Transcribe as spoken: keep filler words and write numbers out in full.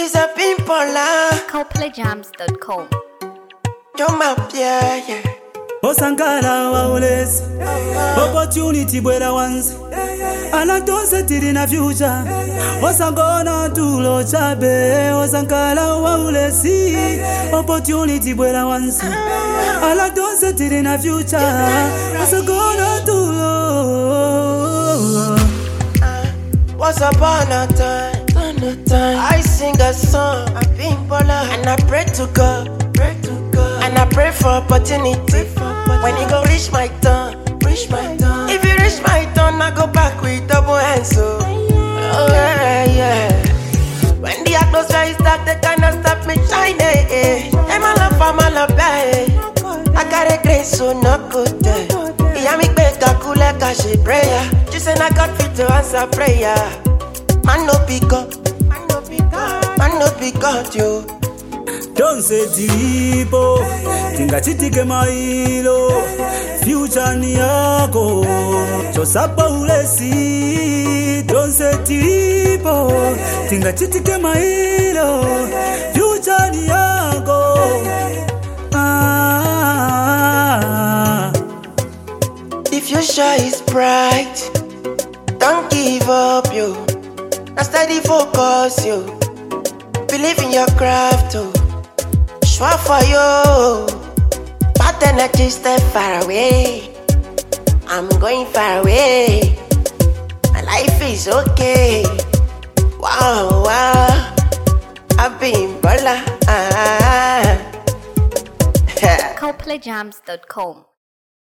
It's a pimpola. Coplejams dot com. You're my yeah, yeah. Osankala waulesi opportunity bwela once anatose tiri na future osangona tulo chabe osankala waulesi opportunity bwela once anatose tiri na future osangona tulo. Once upon a time, I sing a song, a pimpola, and I pray to God, pray to God, and I pray for opportunity. When you go reach my turn, reach my turn. If you reach my turn, I go back with double hands. So, oh yeah, yeah. When the atmosphere is dark, they cannot stop me shining. Eh. I'm a love, I'm a love, eh. I got a grace, so not good. Eh. Yeah, me beg a cool like a she prayer. Just say I got fit to answer prayer. Man no be God, man no be God, man no be God, yo. Don't say tipo, tinga chitike mailo, future ni yako, chosapa ulesi. Don't say tipo, tinga chitike mailo, future ni yako. Ah. The future is bright, don't give up, yo. Now steady focus, yo. Believe in your craft, oh. Sure for you. Bad energy step far away. I'm going far away. My life is okay. Wow, wow. I've been baller. Ah. Coplejams dot com.